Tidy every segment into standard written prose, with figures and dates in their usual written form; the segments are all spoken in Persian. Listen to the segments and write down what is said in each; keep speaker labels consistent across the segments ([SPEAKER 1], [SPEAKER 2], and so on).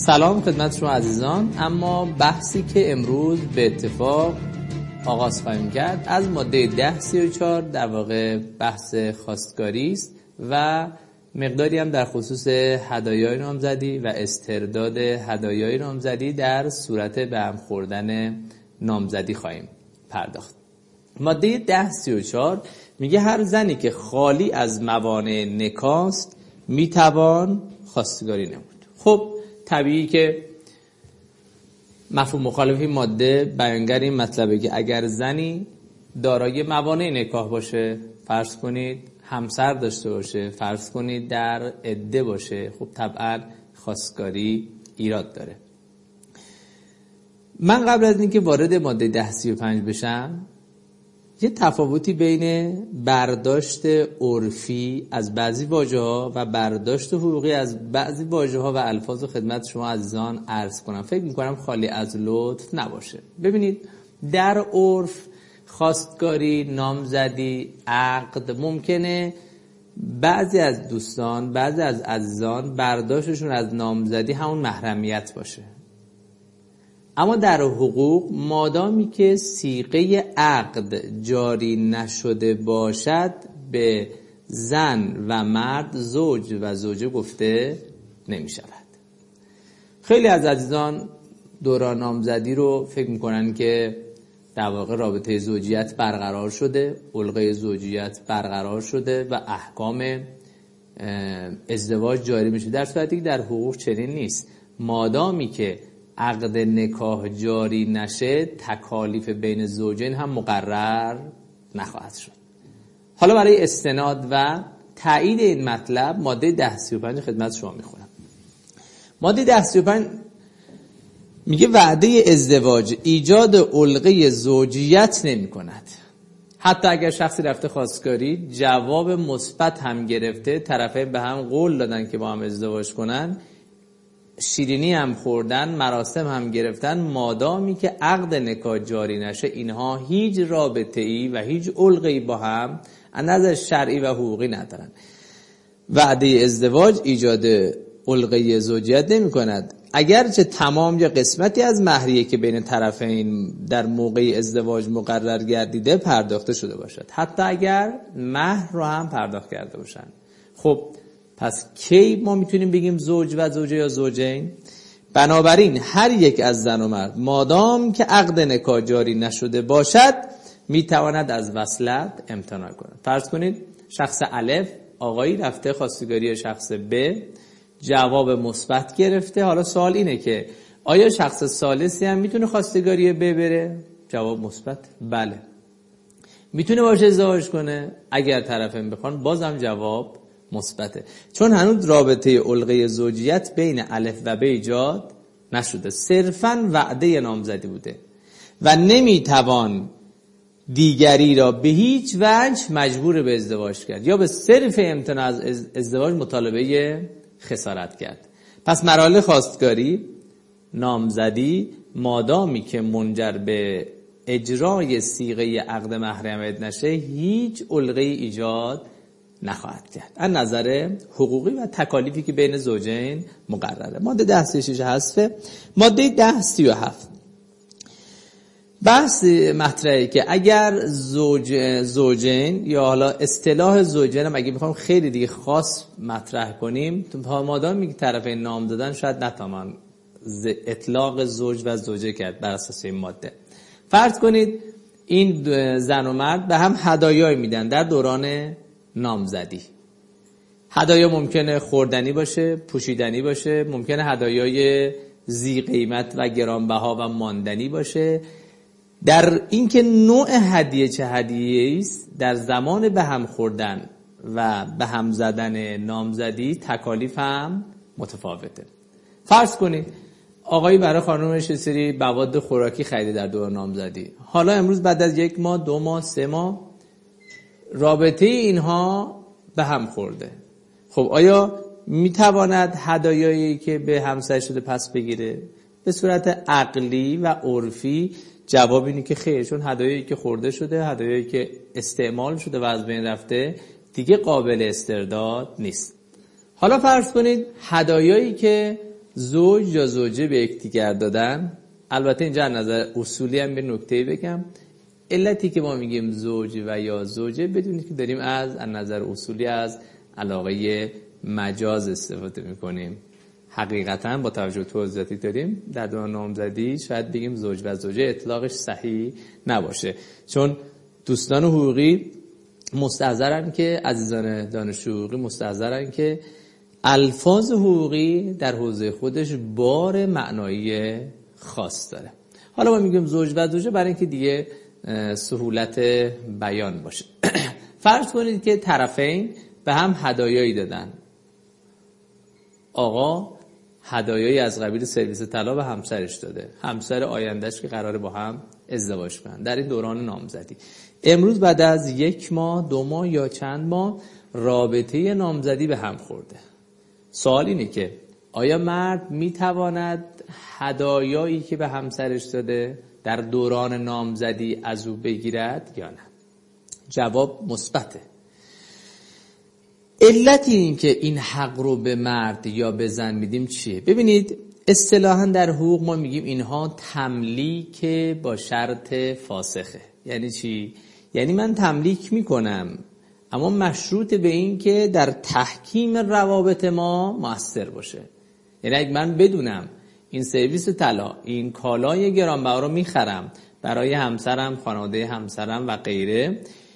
[SPEAKER 1] سلام خدمت شما عزیزان. اما بحثی که امروز به اتفاق آغاز خواهیم کرد از ماده 1034 در واقع بحث خواستگاری است و مقداری هم در خصوص هدایای نامزدی و استرداد هدایای نامزدی در صورت به هم خوردن نامزدی خواهیم پرداخت. ماده 1034 میگه هر زنی که خالی از موانع نکاح است میتوان خواستگاری نمود. خب طبیعی که مفهوم مخالف این ماده بیانگر این مطلبه که اگر زنی دارای موانع نکاح باشه، فرض کنید همسر داشته باشه، فرض کنید در عده باشه، خب طبعا خواستگاری ایراد داره. من قبل از اینکه وارد ماده 1035 بشم یه تفاوتی بین برداشت عرفی از بعضی واژه‌ها و برداشت حقوقی از بعضی واژه‌ها و الفاظ خدمت شما عزیزان عرض کنم. فکر می‌کنم خالی از لطف نباشه. ببینید در عرف خواستگاری، نامزدی، عقد ممکنه بعضی از دوستان، بعضی از عزیزان برداشتشون از نامزدی همون محرمیت باشه. اما در حقوق مادامی که صیغه عقد جاری نشده باشد به زن و مرد زوج و زوجه گفته نمی شود. خیلی از عزیزان دوران نامزدی رو فکر میکنن که در واقع رابطه زوجیت برقرار شده، علقه زوجیت برقرار شده و احکام ازدواج جاری میشه، در صورتی که در حقوق چنین نیست. مادامی که عقد نکاح جاری نشه تکالیف بین زوجین هم مقرر نخواهد شد. حالا برای استناد و تایید این مطلب ماده 1035 خدمت شما میخونم. ماده 1035 میگه وعده ازدواج ایجاد علقه زوجیت نمی کند. حتی اگر شخصی رفته خواستگاری جواب مثبت هم گرفته، طرفین به هم قول دادن که با هم ازدواج کنن، شیرینی هم خوردن، مراسم هم گرفتن، مادامی که عقد نکاح جاری نشه اینها هیچ رابطه‌ای و هیچ علقه‌ای با هم از نظر شرعی و حقوقی ندارن. وعده ازدواج ایجاد علقه زوجیت نمی کند اگرچه تمام یا قسمتی از مهریه که بین طرفین در موقع ازدواج مقرر گردیده پرداخته شده باشد، حتی اگر مهر رو هم پرداخت کرده باشن. خب پس کی ما میتونیم بگیم زوج و زوجه یا زوجین؟ بنابراین هر یک از زن و مرد مادام که عقد نکاح جاری نشده باشد میتواند از وصلت امتناع کند. فرض کنید شخص الف آقایی رفته خواستگاری شخص ب، جواب مثبت گرفته. حالا سوال اینه که آیا شخص ثالثی هم میتونه خواستگاری ب بره؟ جواب مثبت بله. میتونه باشه ازدواج کنه؟ اگر طرفین بخوان بازم جواب مثبته، چون هنوز رابطه علقه زوجیت بین الف و ب ایجاد نشده، صرفاً وعده نامزدی بوده و نمیتوان دیگری را به هیچ وجه مجبور به ازدواج کرد یا به صرف امتناع از ازدواج مطالبه خسارت کرد. پس مراحل خواستگاری، نامزدی مادامی که منجر به اجرای صیغه عقد محرمیت نشه هیچ علقه ایجاد نخواهد کرد از نظر حقوقی و تکالیفی که بین زوجین مقرره. ماده 1036 حذف. ماده 1037 بحث مطرحه که اگر زوجین یا حالا اصطلاح زوجین هم اگه میخوام خیلی دیگه خاص مطرح کنیم، مادامی که طرفین نام دادن شاید نتوان اطلاق زوج و زوجه کرد بر اساس این ماده. فرض کنید این زن و مرد به هم هدایای میدن در دوران نامزدی. هدایا ممکنه خوردنی باشه، پوشیدنی باشه، ممکنه هدایای ذی قیمت و گرانبها و ماندنی باشه. در اینکه نوع هدیه چه هدیه‌ای است در زمان به هم خوردن و به هم زدن نامزدی تکالیف هم متفاوته. فرض کنید آقایی برای خانومش یه سری مواد خوراکی خریده در دوران نامزدی. حالا امروز بعد از 1 ماه، 2 ماه، 3 ماه رابطه اینها به هم خورده. خب آیا میتواند هدایایی که به همسر شده پس بگیره؟ به صورت عقلی و عرفی جواب اینه که خیر، چون هدایایی که خورده شده، هدایایی که استعمال شده و از بین رفته دیگه قابل استرداد نیست. حالا فرض کنید هدایایی که زوج یا زوجه به یکدیگر دادن. البته اینجا از نظر اصولی هم به نکته بگم، علتی که ما میگیم زوج و یا زوجه بدونید که داریم از نظر اصولی از علاقه مجاز استفاده میکنیم. حقیقتا با توجه به توضیحاتی داریم در دوران نامزدی شاید بگیم زوج و زوجه اطلاقش صحیح نباشه، چون دوستان حقوقی مستحضرن که، عزیزان دانشجو حقوقی مستحضرن که الفاظ حقوقی در حوزه خودش بار معنایی خاص داره. حالا ما میگیم زوج و زوجه برای اینکه دیگه سهولت بیان باشه. فرض کنید که طرفین به هم هدایایی دادن. آقا هدایایی از قبیل سرویس طلا به همسرش داده، همسر آیندهش که قراره با هم ازدواج کنن در این دوران نامزدی. امروز بعد از 1 ماه 2 ماه یا چند ماه رابطه نامزدی به هم خورده. سوال اینه که آیا مرد میتواند هدایایی که به همسرش داده در دوران نامزدی از او بگیرد یا نه؟ جواب مثبته. علتی این که این حق رو به مرد یا به زن میدیم چیه؟ ببینید اصطلاحاً در حقوق ما میگیم اینها تملیک با شرط فاسخه. یعنی چی؟ یعنی من تملیک میکنم اما مشروط به این که در تحکیم روابط ما مؤثر باشه. یعنی اگه من بدونم این سرویس طلا، این کالای گرانبها رو میخرم برای همسرم، خانواده همسرم و غیره،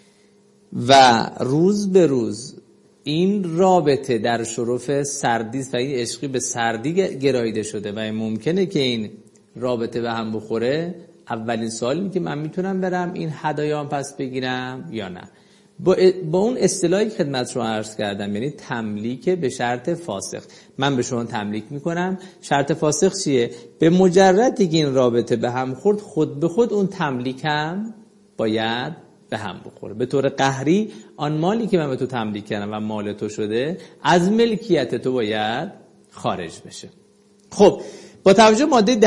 [SPEAKER 1] و روز به روز این رابطه در شرف سردی و این عشقی به سردی گراییده شده و ممکنه که این رابطه به هم بخوره، اولین سوالی که من میتونم برم این هدایام پس بگیرم یا نه. با اون اصطلاحی که خدمت رو عرض کردم، یعنی تملیک به شرط فاسخ. من به شما تملیک میکنم. شرط فاسخ چیه؟ به مجردی که این رابطه به هم خورد، خود به خود اون تملیکم باید به هم بخوره. به طور قهری آن مالی که من به تو تملیک کردم و مال تو شده از ملکیت تو باید خارج بشه. خب با توجه ماده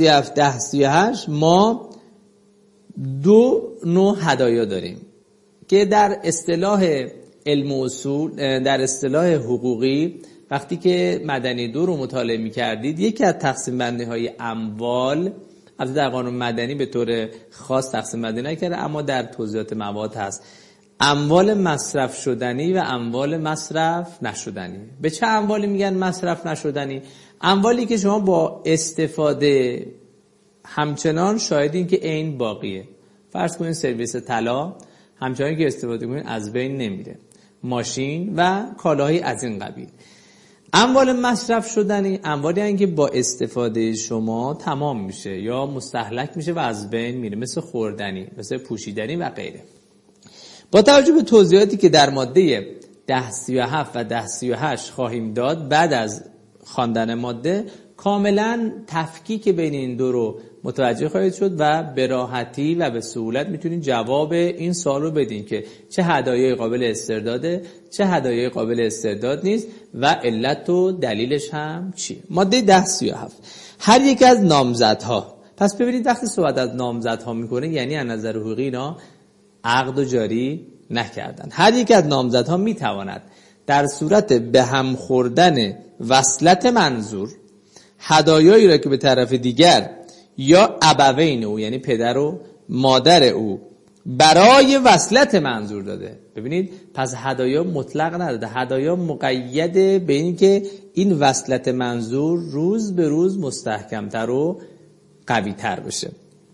[SPEAKER 1] 1037 ما 2 نوع هدایا داریم که در اصطلاح علم و اصول، در اصطلاح حقوقی، وقتی که مدنی 2 رو مطالعه می‌کردید، یکی از تقسیم بندی های اموال، البته در قانون مدنی به طور خاص تقسیم بندی نکرده اما در توضیحات مواد هست، اموال مصرف شدنی و اموال مصرف نشدنی. به چه اموالی میگن مصرف نشدنی؟ اموالی که شما با استفاده همچنان شاهدین که عین باقیه. فرض کنید سرویس طلا همچنان که استفاده کنید از بین نمیره، ماشین و کالاهای از این قبیل. اموال مصرف شدنی اموالی هستند که با استفاده شما تمام میشه یا مستهلک میشه و از بین میره، مثل خوردنی، مثل پوشیدنی و غیره. با توجه به توضیحاتی که در ماده 1037 و 1038 خواهیم داد، بعد از خواندن ماده کاملا تفکیک بین این 2 رو متوجه خواهید شد و به راحتی و به سهولت میتونید جواب این سوال رو بدین که چه هدایای قابل استرداده، چه هدایای قابل استرداد نیست و علت و دلیلش هم چیه. ماده 1037 هر یک از نامزدها، پس ببینید وقتی صحبت از نامزدها میکنه یعنی از نظر حقوقی اینا عقد و جاری نکردن. هر یک از نامزدها میتواند در صورت به هم خوردن وصلت منظور هدایایی را که به طرف دیگر یا ابوین او، یعنی پدر و مادر او، برای وصلت منظور داده. ببینید پس هدایا مطلق نداده، هدایا مقیده به این که این وصلت منظور روز به روز مستحکمتر و قویتر بشه.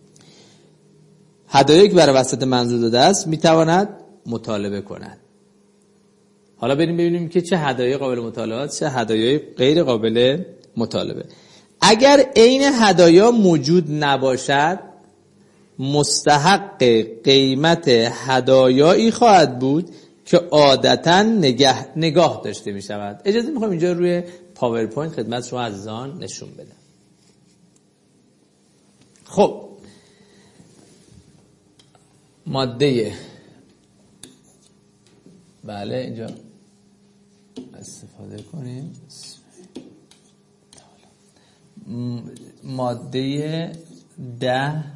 [SPEAKER 1] هدایایی که برای وصلت منظور داده است میتواند مطالبه کند. حالا بریم ببینیم که چه هدایای قابل مطالبه است، چه هدایای غیر قابل مطالبه. اگر عین هدایا موجود نباشد، مستحق قیمت هدایایی خواهد بود که عادتاً نگاه داشته می شود. اجازه میخوام اینجا روی پاورپوینت خدمت شما عزیزان نشون بدم. خب ماده، بله اینجا استفاده کنیم، ماده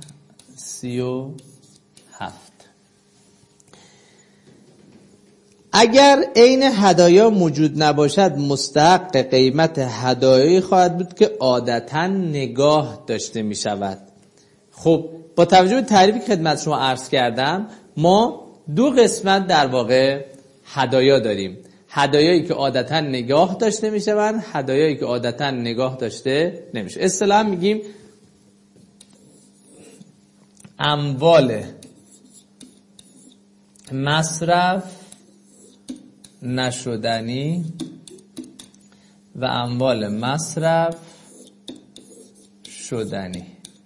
[SPEAKER 1] 1037 اگر عین هدایا موجود نباشد مستحق قیمت هدایایی خواهد بود که عادتاً نگاه داشته می شود. خب با توجه به تعریفی که خدمت شما عرض کردم، ما دو قسمت در واقع هدایا داریم: هدایایی که عادتاً نگاه داشته می شوند، هدایایی که عادتاً نگاه داشته نمیشه. اصطلاحاً میگیم اموال مصرف نشدنی و اموال مصرف شدنی.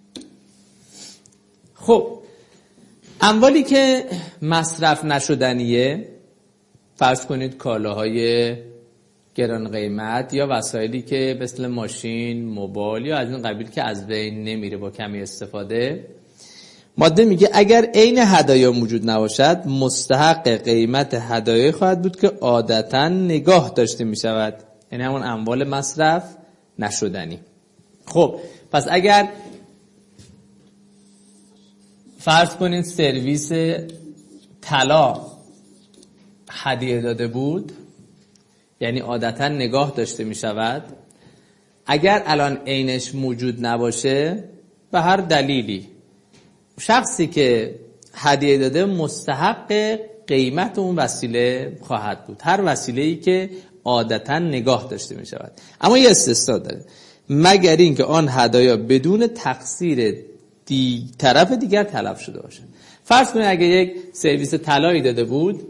[SPEAKER 1] خب اموالی که مصرف نشدنیه، فرض کنید کالاهای گران قیمت یا وسایلی که مثل ماشین، موبایل یا از این قبیل که از بین نمیره با کمی استفاده، ماده میگه اگر عین هدایا موجود نباشد مستحق قیمت هدایایی خواهد بود که عادتاً نگاه داشته میشود، یعنی همون اموال مصرف نشدنی. خب پس اگر فرض کنید سرویس طلا هدیه داده بود، یعنی عادتاً نگاه داشته میشود، اگر الان عینش موجود نباشه به هر دلیلی شخصی که هدیه داده مستحق قیمت اون وسیله خواهد بود، هر وسیله‌ای که عادتاً نگاه داشته می شود. اما یه استثنا داره، مگر اینکه آن هدایا بدون تقصیر طرف دیگر تلف شده باشه. فرض کنید اگه یک سرویس طلایی داده بود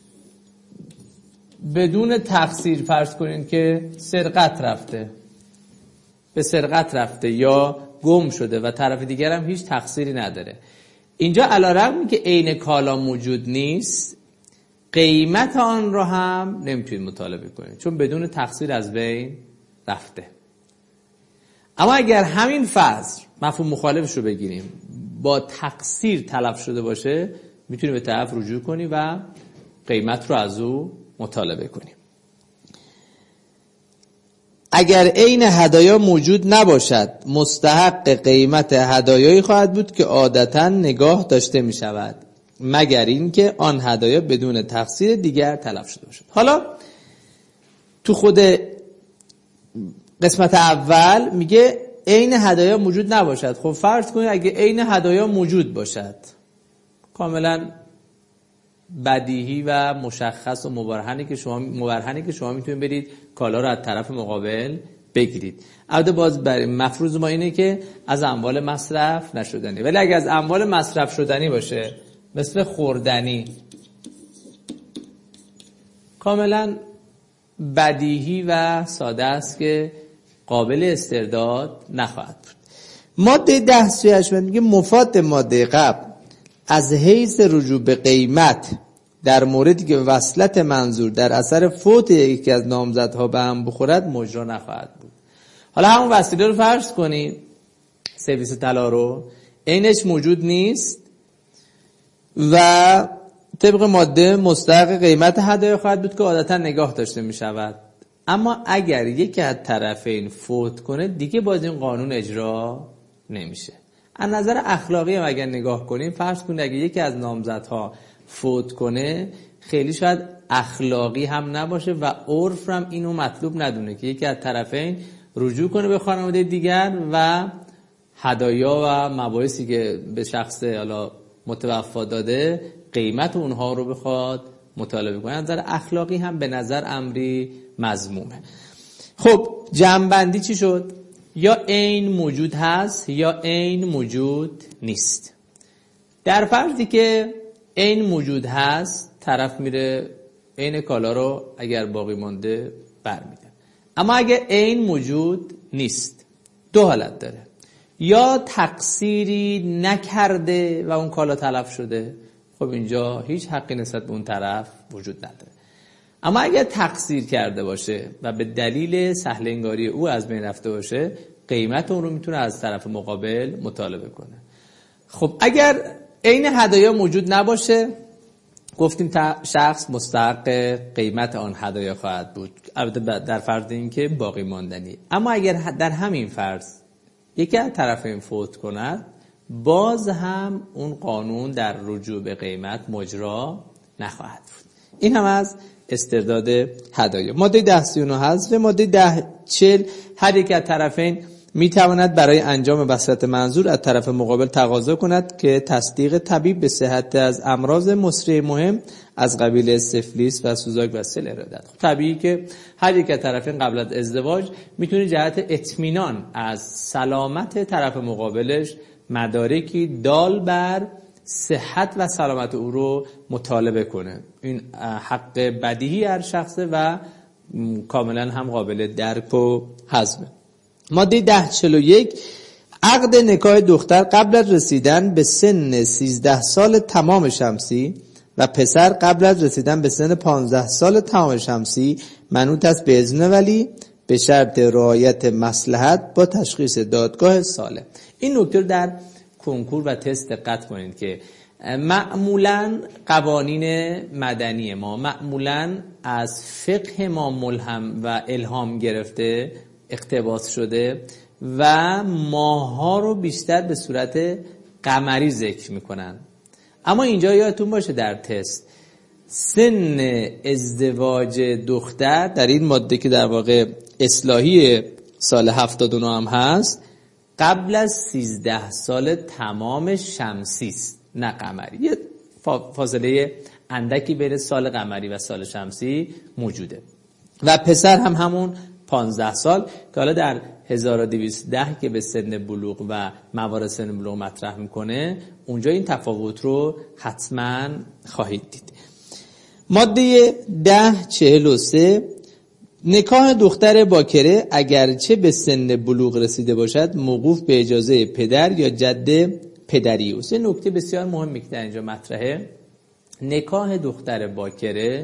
[SPEAKER 1] بدون تقصیر، فرض کنید که سرقت رفته، به سرقت رفته یا گم شده و طرف دیگر هم هیچ تقصیری نداره، اینجا علیرغم که عین کالا موجود نیست قیمت آن را هم نمیتونید مطالبه کنید چون بدون تقصیر از بین رفته. اما اگر همین فصل مفهوم مخالفش رو بگیریم، با تقصیر تلف شده باشه، میتونی به طرف رجوع کنی و قیمت رو از او مطالبه کنی. اگر عین هدایا موجود نباشد مستحق قیمت هدایایی خواهد بود که عادتاً نگاه داشته می شود، مگر اینکه آن هدایا بدون تقصیر دیگر تلف شده باشد. حالا تو خود قسمت اول میگه عین هدایا موجود نباشد. خب فرض کنید اگه عین هدایا موجود باشد، کاملا بدیهی و مشخص و مبرهنی که شما میتونید برید کالا رو از طرف مقابل بگیرید. البته باز برای مفروض ما اینه که از اموال مصرف نشدنی، ولی اگه از اموال مصرف شدنی باشه مثل خوردنی، کاملا بدیهی و ساده است که قابل استرداد نخواهد بود. ماده 10 میگه مفاد ماده قبل از حیث رجوع به قیمت در موردی که وصلت منظور در اثر فوت یکی از نامزدها به هم بخورد مجرا نخواهد بود. حالا همون وسیله رو فرض کنید، سرویس طلا رو، عینش موجود نیست و طبق ماده مستحق قیمت هدایا خواهد بود که عادتا نگاه داشته می شود. اما اگر یکی از طرفین فوت کنه دیگه باز این قانون اجرا نمیشه. از نظر اخلاقی هم اگر نگاه کنیم، فرض کنید اگه یکی از نامزدها فوت کنه، خیلی شاید اخلاقی هم نباشه و عرف هم اینو مطلوب ندونه که یکی از طرفین رجوع کنه به خانواده دیگر و هدایا و مباحثی که به شخص حالا متوفا داده قیمت اونها رو بخواد مطالبه کنه. از نظر اخلاقی هم به نظر امری مذمومه. خب جمع‌بندی چی شد؟ یا عین موجود هست یا عین موجود نیست. در فرضی که عین موجود هست، طرف میره عین کالا رو اگر باقی مانده برمیده. اما اگر عین موجود نیست، دو حالت داره: یا تقصیری نکرده و اون کالا تلف شده، خب اینجا هیچ حقی نسبت به اون طرف وجود نداره. اما اگر تقصیر کرده باشه و به دلیل سهل انگاری او از بین رفته باشه، قیمت اون رو میتونه از طرف مقابل مطالبه کنه. خب اگر عین هدایا موجود نباشه، گفتیم شخص مستحق قیمت آن هدایا خواهد بود، البته در فرض این که باقی ماندنی. اما اگر در همین فرض یکی از طرفین فوت کند، باز هم اون قانون در رجوع به قیمت مجرا نخواهد بود. این هم از استرداد هدایا. ماده 1039 حذف. ماده 1040 هر یک از طرفین میتواند برای انجام وصلت منظور از طرف مقابل تقاضا کند که تصدیق طبیب به صحت از امراض مسریع مهم از قبیل سفلیس و سوزاک و سل ارادت. طبیعی که هر یک از طرفین قبل از ازدواج میتونه جهت اطمینان از سلامت طرف مقابلش مدارکی دال بر صحت و سلامت او رو مطالبه کنه. این حق بدیهی هر شخصه و کاملا هم قابل درک و هضمه. ماده 1041 عقد نکاح دختر قبل از رسیدن به سن 13 سال تمام شمسی و پسر قبل از رسیدن به سن 15 سال تمام شمسی منوط است به اذن ولی به شرط رعایت مصلحت با تشخیص دادگاه سالم. این نکته در کنکور و تست دقت کنید که معمولاً قوانین مدنی ما معمولاً از فقه ما ملهم و الهام گرفته، اقتباس شده و ماه‌ها رو بیشتر به صورت قمری ذکر میکنن. اما اینجا یادتون باشه در تست سن ازدواج دختر در این ماده که در واقع اصلاحی سال 79 هم هست قبل از 13 سال تمام شمسی است نه قمری. یه فاصله اندکی بین سال قمری و سال شمسی موجوده و پسر هم همون 15 سال که حالا در 1210 که به سن بلوغ و موارد سن بلوغ مطرح میکنه اونجا این تفاوت رو حتما خواهید دید. ماده 1043 نکاح دختر باکره اگرچه به سن بلوغ رسیده باشد موقوف به اجازه پدر یا جد پدری است. این نکته بسیار مهمی که در اینجا مطرحه، نکاح دختر باکره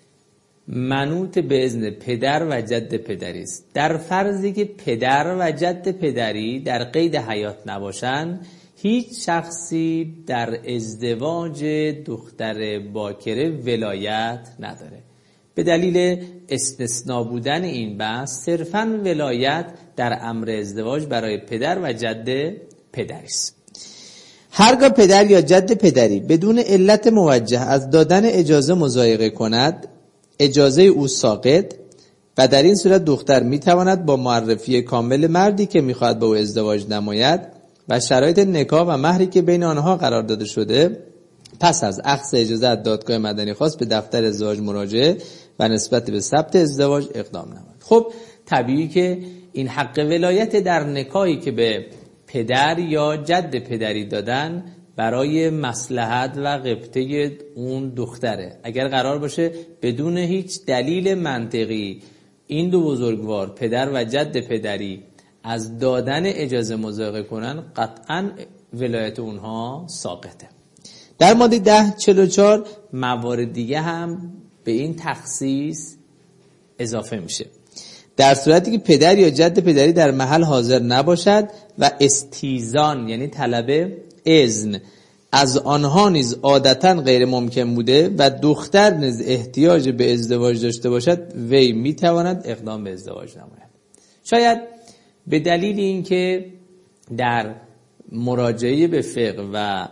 [SPEAKER 1] منوط به اذن پدر و جد پدری است. در فرضی که پدر و جد پدری در قید حیات نباشند هیچ شخصی در ازدواج دختر باکره ولایت نداره. به دلیل استثناء بودن این بحث صرفاً ولایت در امر ازدواج برای پدر و جد پدری است. هرگاه پدر یا جد پدری بدون علت موجه از دادن اجازه مضایقه کند اجازه او ساقط و در این صورت دختر میتواند با معرفی کامل مردی که میخواهد با او ازدواج نماید و شرایط نکاح و مهری که بین آنها قرار داده شده پس از اخذ اجازه از دادگاه مدنی خاص به دفتر ازدواج مراجعه و نسبت به ثبت ازدواج اقدام نماید. خب طبیعی که این حق ولایت در نکاحی که به پدر یا جد پدری دادن برای مصلحت و غبطه اون دختره. اگر قرار باشه بدون هیچ دلیل منطقی این دو بزرگوار پدر و جد پدری از دادن اجازه مضایقه کنن قطعاً ولایت اونها ساقطه. در ماده 1044 موارد دیگه هم به این تخصیص اضافه میشه. در صورتی که پدر یا جد پدری در محل حاضر نباشد و استیزان یعنی طلب اذن از آنها نیز عادتاً غیر ممکن بوده و دختر نیز احتیاج به ازدواج داشته باشد وی میتواند اقدام به ازدواج نماید. شاید به دلیل اینکه در مراجعه به فقه و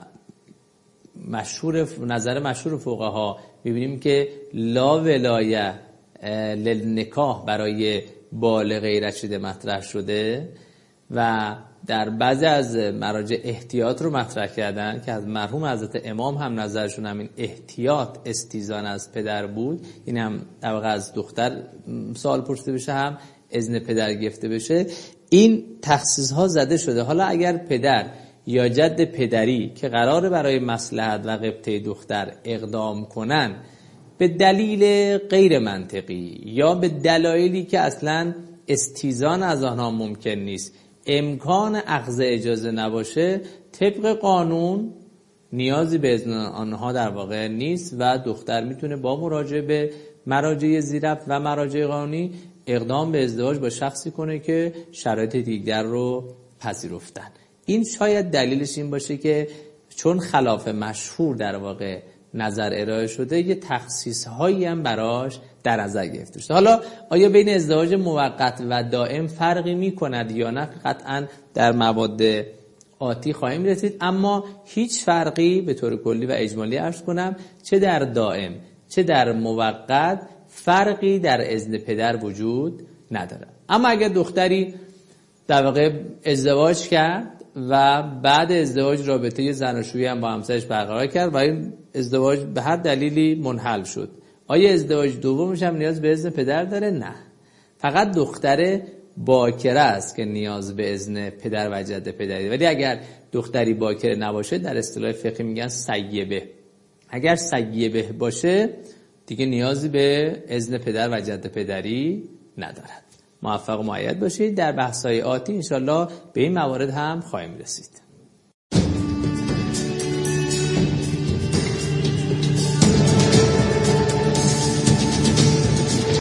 [SPEAKER 1] نظر مشهور فقها می‌بینیم که لا ولایه للنکاح برای بالغ غیر رشیده مطرح شده و در بعضی از مراجع احتیاط رو مطرح کردن که از مرحوم حضرت امام هم نظرشون همین احتیاط استیزان از پدر بود. این هم در واقع از دختر سوال پرسیده بشه هم اذن پدر گرفته بشه. این تخصیص ها زده شده. حالا اگر پدر یا جد پدری که قراره برای مصلحت و غبطه دختر اقدام کنن به دلیل غیر منطقی یا به دلایلی که اصلا استیزان از آنها ممکن نیست امکان اخذ اجازه نباشه، طبق قانون نیازی به اذن آنها در واقع نیست و دختر میتونه با مراجعه به مراجع ذی‌ربط و مراجع قانونی اقدام به ازدواج با شخصی کنه که شرایط دیگر رو پذیرفتن. این شاید دلیلش این باشه که چون خلاف مشهور در واقع نظر ارائه شده یه تخصیص هایی هم براش در نظر گرفته شده. حالا آیا بین ازدواج موقت و دائم فرقی میکند یا نه؟ قطعا در مواد آتی خواهیم رسید، اما هیچ فرقی به طور کلی و اجمالی عرض کنم چه در دائم چه در موقت فرقی در اذن پدر وجود نداره. اما اگر دختری در واقع ازدواج کرد و بعد ازدواج رابطه زناشویی هم با همسرش برقرار کرد و این ازدواج به هر دلیلی منحل شد، آیا ازدواج دومش هم نیاز به اذن پدر داره؟ نه، فقط دختر باکره است که نیاز به اذن پدر و جد پدری. ولی اگر دختری باکره نباشه در اصطلاح فقهی میگن سیبه. اگر سیبه باشه دیگه نیازی به اذن پدر و جد پدری ندارد. موفق و مؤید باشید. در بحث‌های آتی انشالله به این موارد هم خواهیم رسید.